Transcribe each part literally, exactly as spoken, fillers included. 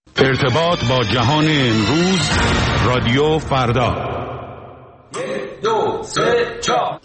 ارتباط با جهان امروز، رادیو فردا. یک دو سه چهار.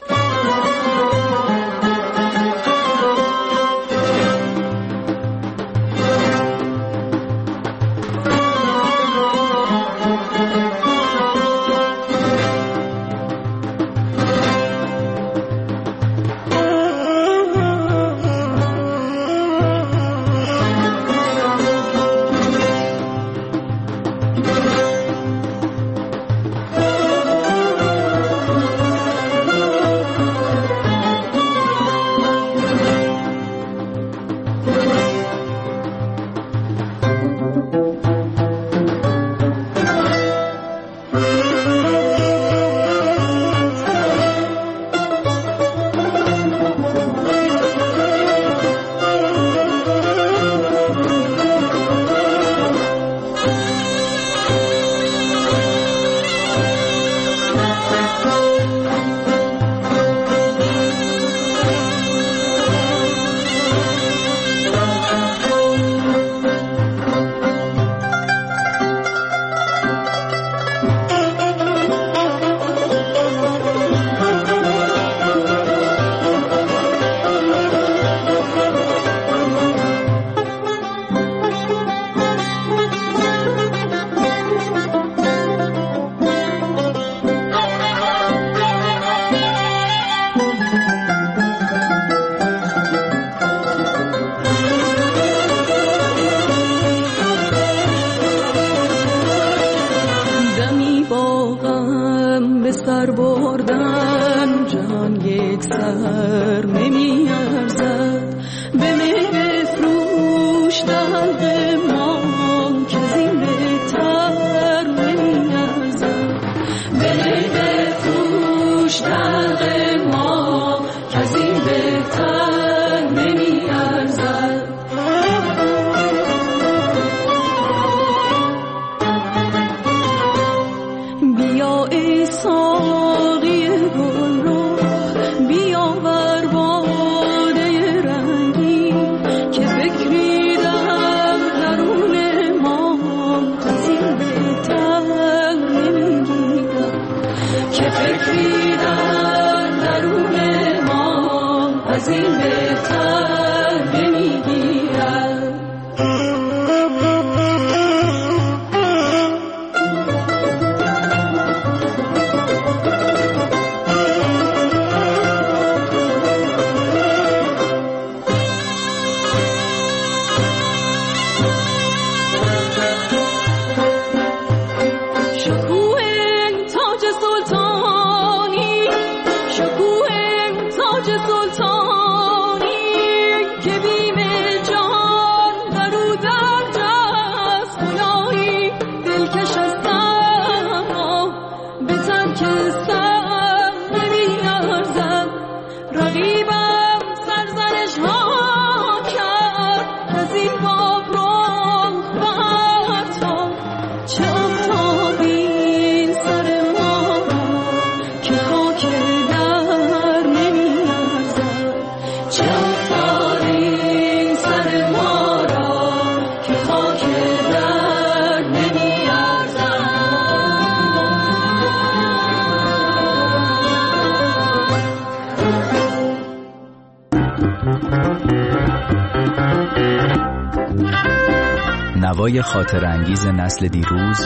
نوای خاطر انگیز نسل دیروز،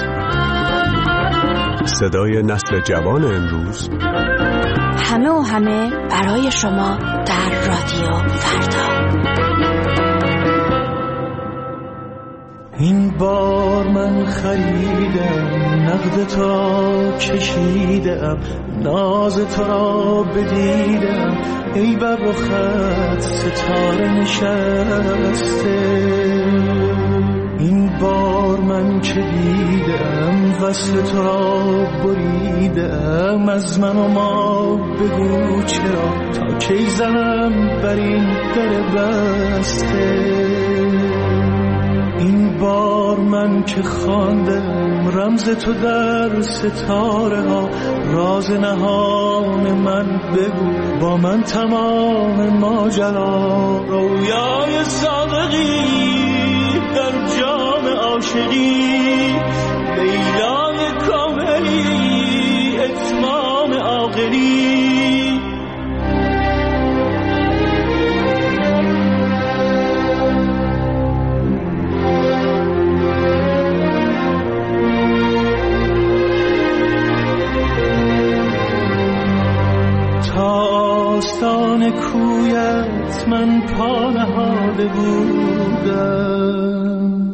صدای نسل جوان امروز، همه و همه برای شما در رادیو فردا. این بار من خریدم، نقد تو را کشیدم، ناز تو را بدیدم، ای بر رخت ستاره نشسته. این بار من که دیدم وصل تو را بریدم، از من و ما بگو چرا تا کی زنم بر این در بسته. این بار من که خواندم رمز تو در ستاره ها، راز نهان من بگو با من تمام ماجرا. رویای صادقی در جام عاشقی من پا نهاده بودم.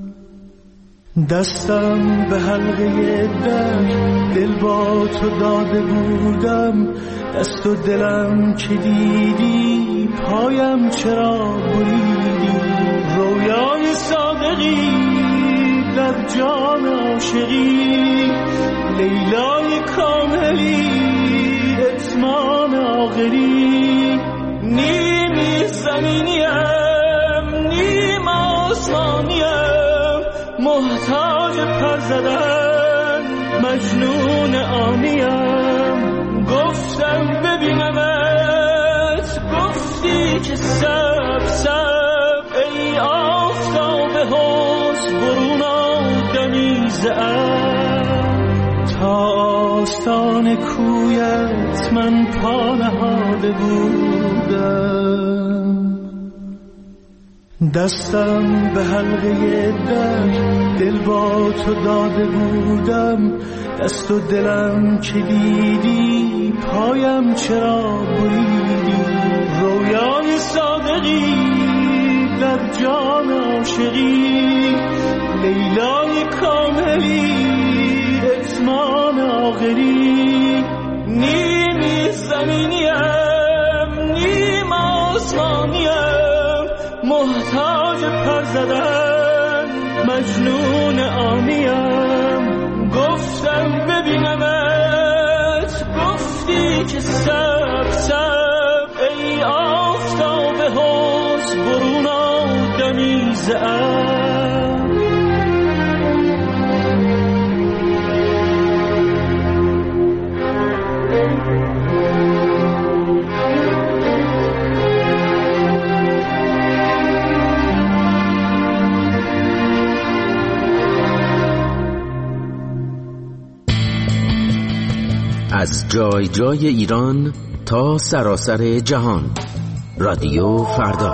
دستم به حلقه در دل با تو داده بودم، دست و دلم که دیدی پایم چرا بریدی. رویای صادقی در جان عاشقی، لیلای کاملی اتمام آخری. نیمی زمینیم نیم آسمانیم، محتاج پر زدن مجنون آنیم. گفتم ببینمت، گفتی که سب سب ای آفتاب حسن برون آدمیزه ام. تا آستان کویت من پا نهاده بودم. دستم به حلقه در دل با تو داده بودم، دست و دلم که دیدی پایم چرا بریدی. رویای صادقی در جان عاشقی، لیلای کاملی اتمام آخری. نیمی زمینیم نیم آسمانیم، محتاج پر زدن مجنون آنیم. گفتم ببینمت، گفتی که سب سب ای آفتاب حسن برون آدمیزه ام. از جای جای ایران تا سراسر جهان، رادیو فردا.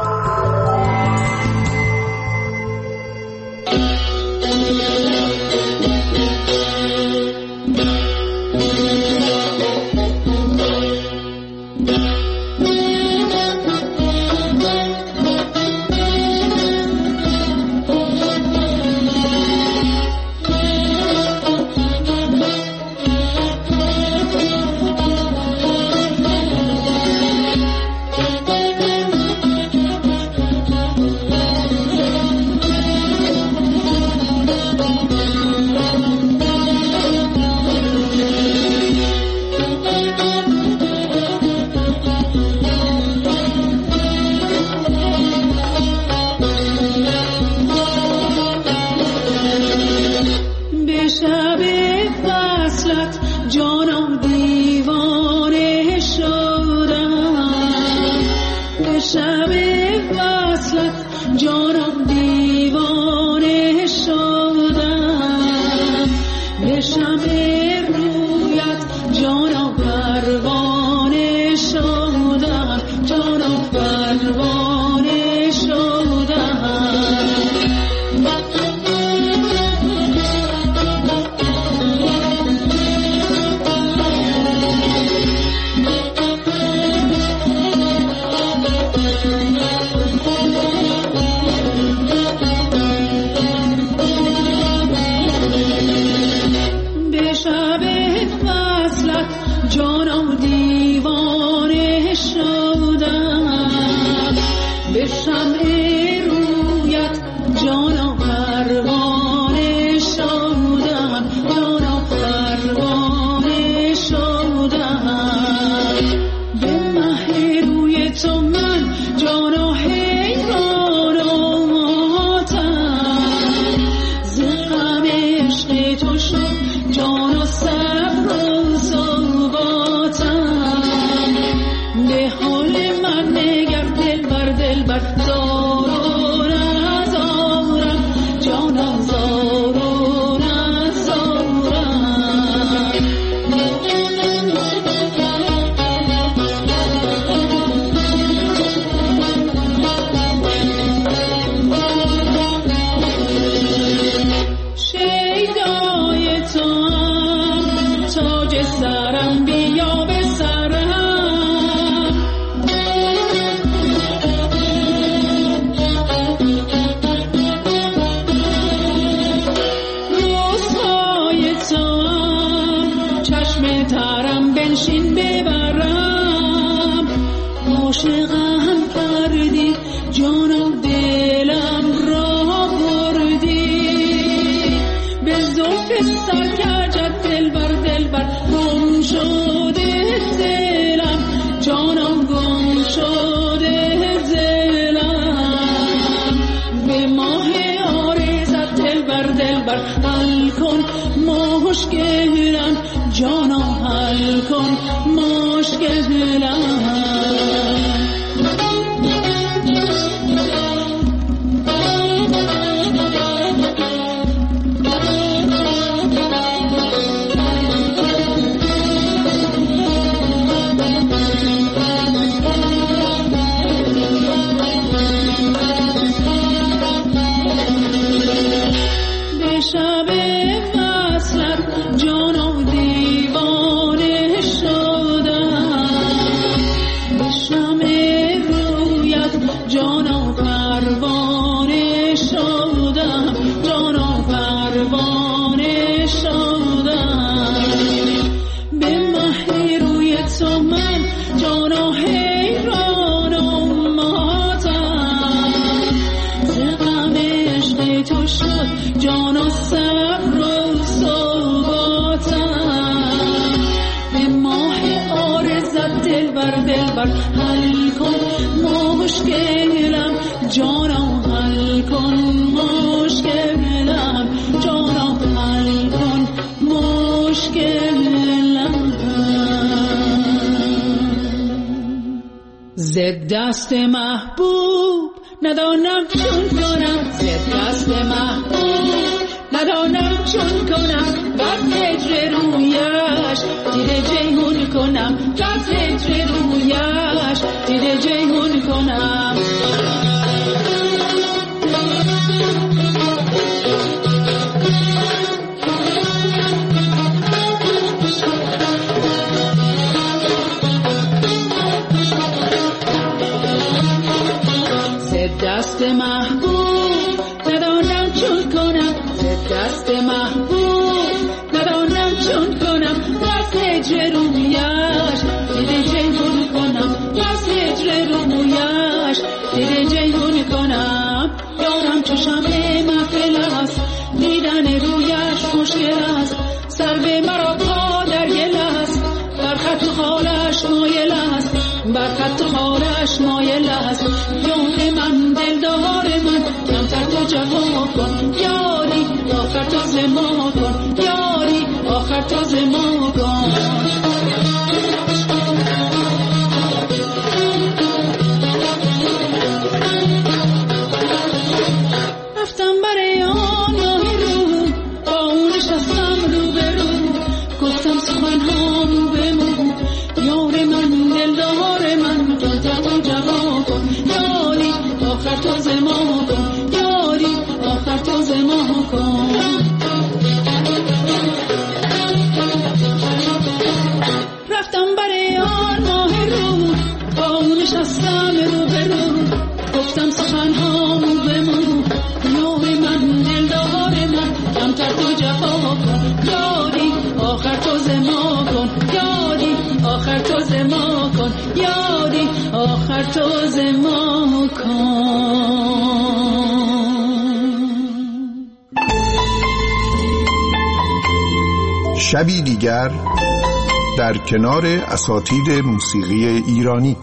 جانشین ببرم. عاشقم کردی جانم دلم را بردی، به زلف سرکجت دلبر دلبر گم شده دلم، جانم گم شده دلم. به ماه آرزت دلبر دلبر حل کن مشکلم، جانم حل کن مشکلم. حل کن مشکلم، جانم حل کن مشکلم، جانم حل کن مشکلم. ز دست محبوب ندانم چون کنم، ز دست محبوب ندانم چون کنم، بر هجر رویش دیده جیهون کنم، بر هجر رویش دیده جیهون کنم. ز دست محبوب ندانم چون کنم، ز دست محبوب ندانم چون کنم، بس هجر رویش دیده جیهون کنم، بس هجر رویش دیده جیهون کنم. یارم چو شمع محفل است، دیدن رویش مشکل است، سر به مرا پا در گل است، بر خط خالش مایل است، بر خط خالش مایل است. یار من دلدار من کمتر تو جفا کن، یاری آخر تو زما کن، یاری آخر تو زما کن. رفتم برای آن ماه رو، با اون نشستم رو به رو، گفتم سخنهامو بمون، یار من دلدار من کمتر تو جفا کن، یاری آخر تو زما کن، یاری آخر تو زما کن. رفتم برای آن ماه رو، با اون نشستم رو به رو، گفتم سخنهامو بمون، یار من دلدار من کمتر تو جفا کن، یاری آخر تو زما کن، یاری آخر تو زما کن، یاری آخر تو زما کن. شبی دیگر در کنار اساتید موسیقی ایرانی.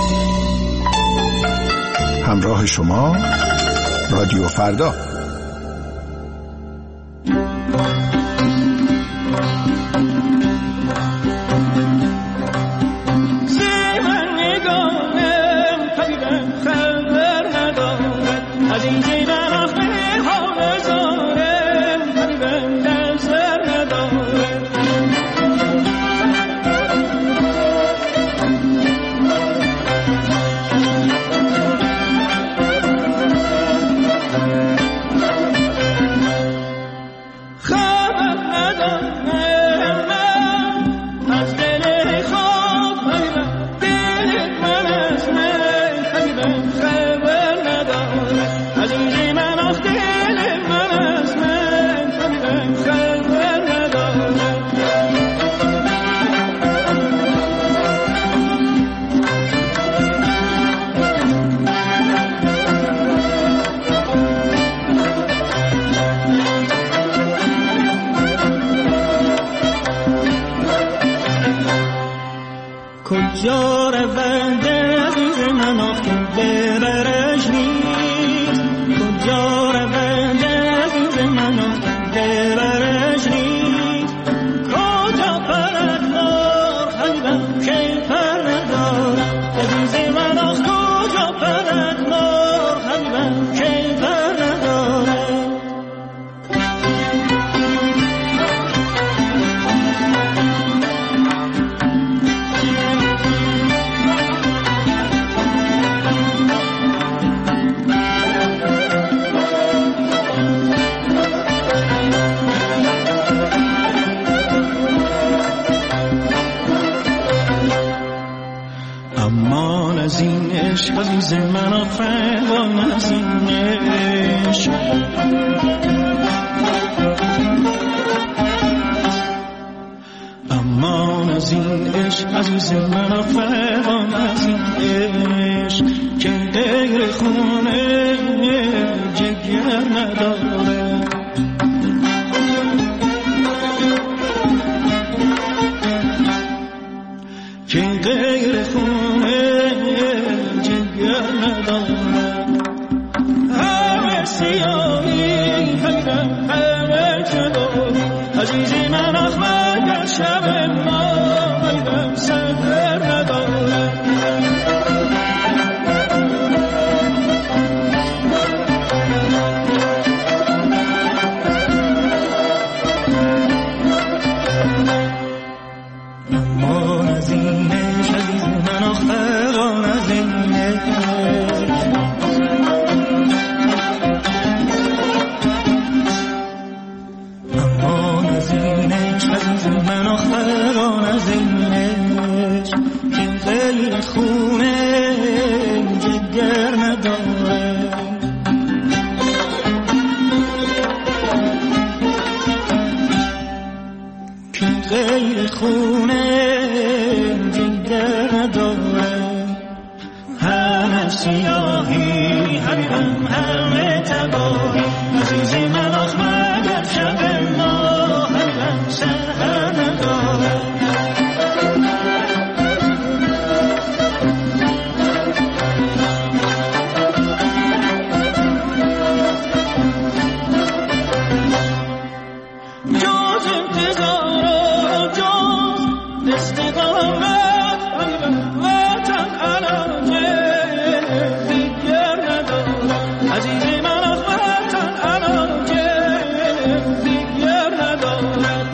همراه شما رادیو فردا. کجا رود عزیز من آخه ببرش نیست کجا رود عزیز من آخه ببرش نیست کجا پرد مار حبیبم که پر ندارم عزیز من آخ کجا پرد مار حبیبم که پر ندارم از این عشق عزیز من آفران از این عشق امان از این عشق عزیز من آفران از این عشق که غیر خونه جگر نداره که غیر خونه همه سیاهی همه همه جلو عزیزی من آخمه در شب ما همه سفر نداره اما از این عشق عزیز من آخمه از این من آخران از این عشق که غیر خونه جگر نداره که غیر خونه جگر نداره همه سیاهی حبیبم همه تباهی عزیزی من آخمه در شب ما حبیبم سر نداره جز انتظار و جز استقامت حبیبم وطن علاجه دیگر نداره عزیزی من وطن علاجه دیگر نداره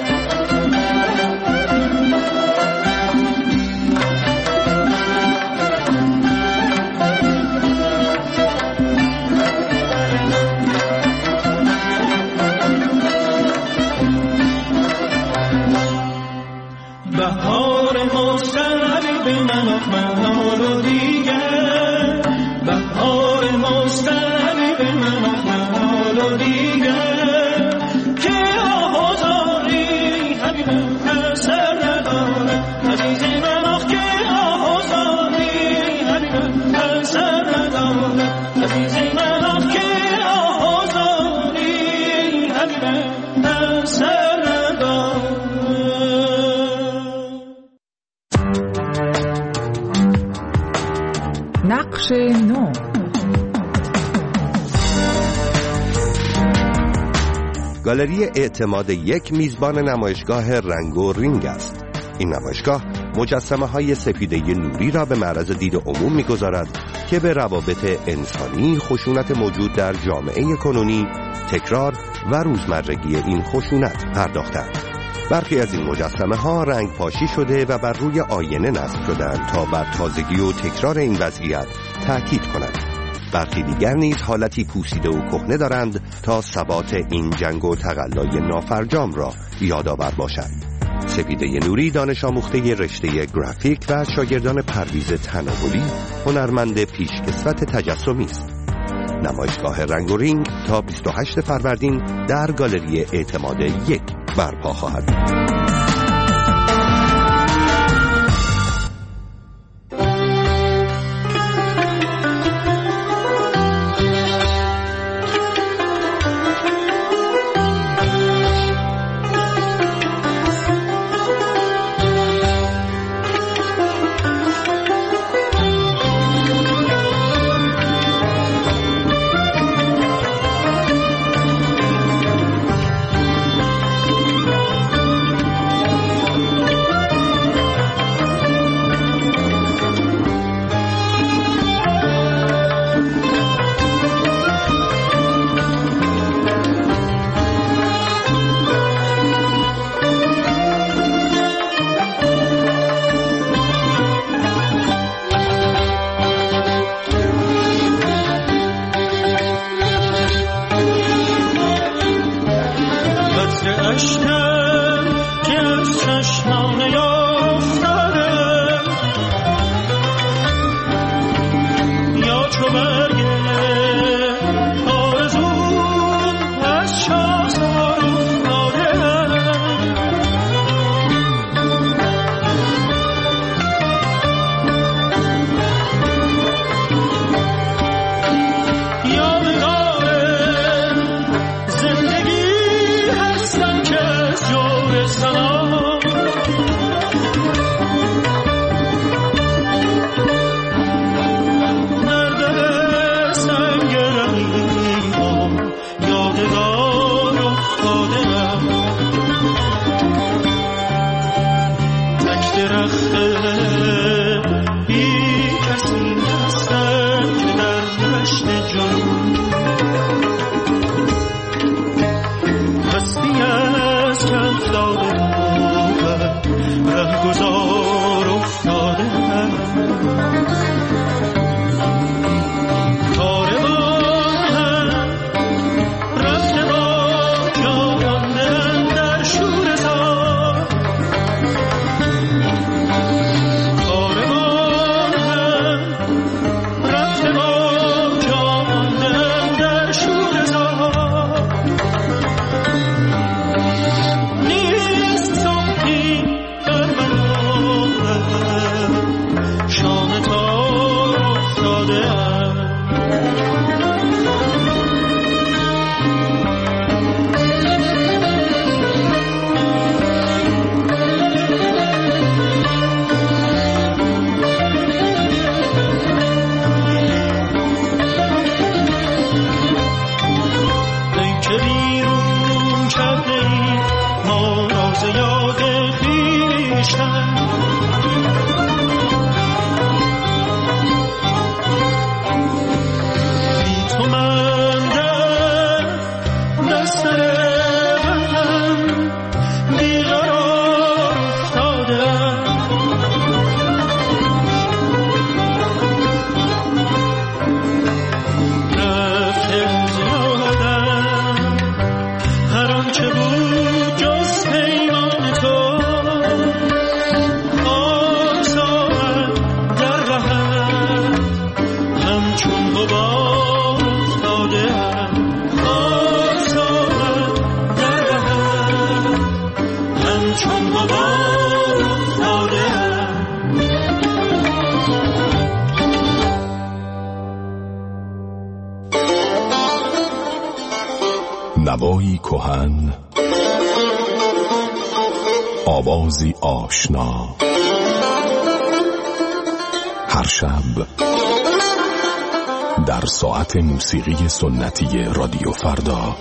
بهار مستقبل من آخمه رو دیگر بهار مستقبل من آخمه رو دیگر که آهازاری حبیبم اثر نداره عزیزی من آخ که آهازاری حبیبم اثر نداره عزیزی من آخ که آهازاری حبیبم اثر نداره نقش نو گالری اعتماد یک میزبان نمایشگاه رنگ و رینگ است. این نمایشگاه مجسمه های سپیده نوری را به معرض دید عموم می‌گذارد که به روابط انسانی، خشونت موجود در جامعه کنونی، تکرار و روزمرگی این خشونت پرداختند. برخی از این مجسمه ها رنگ پاشی شده و بر روی آینه نصب شدند تا بر تازگی و تکرار این وضعیت تأکید کنند. برخی دیگر نیز حالتی پوسیده و کهنه دارند تا ثبات این جنگ و تقلای نافرجام را یادآور باشند. سپیده نوری دانش آموخته رشته گرافیک و شاگردان پرویز تناولی هنرمند پیشکسوت تجسمی است. نمایشگاه رنگ و رینگ تا بیست و هشتم فروردین در گالری اعتماد یک برپا خواهد بود. اشکم که از چشمان افتاده یا چو برگ آرزو از شاخسار افتاده نوایی کهن، آوازی آشنا، هر شب در ساعت موسیقی سنتی رادیو فردا.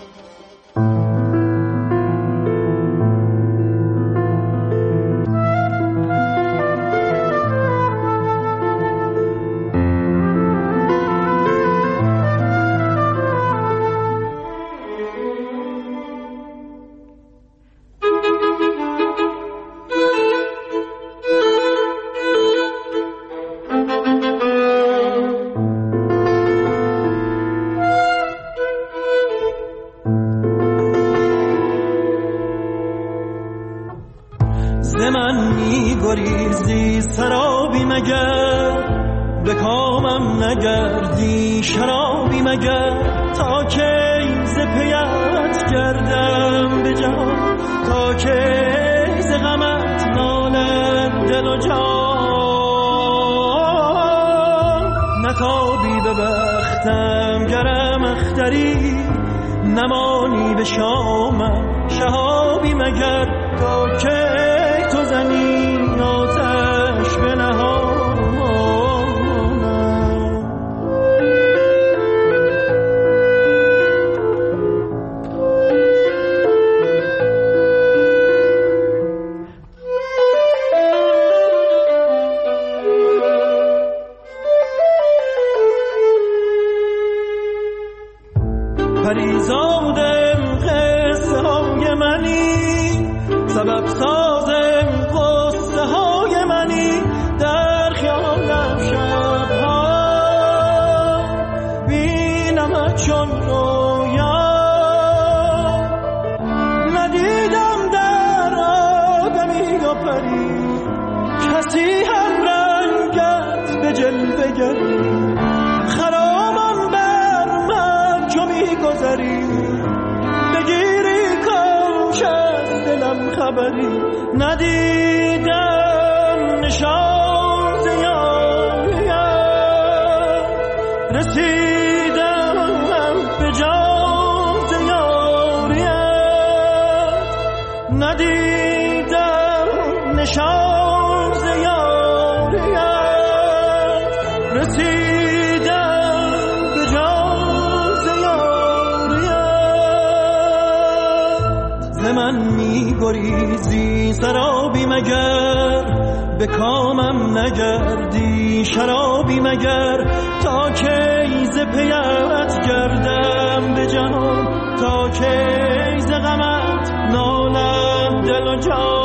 نمانی به شامم شهابی مگر تا که تو زنی آتش به نهانم. پریزادم قصه های منی، سبب سازم قصه های منی، در خیالم شبها بینمت چون رویا، ندیدم خبری ندیدم، نشان ز یاریت رسیدم به جان ز یاریت ندیدم، نشان ز یاریت رسیدم به جان ز یاریت. ز من می گریزی سرابی مگر، به کامم نگردی شرابی مگر، تا کی ز پیت گردم به جهان، تا کی ز غمت نالم دل و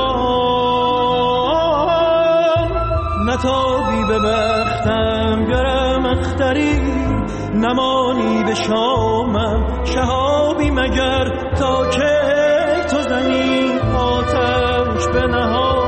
جان. نتابی به بختم گرم اختری، نمانی به شامم شهابی مگر، تا کی تو زنی آتش به نهان.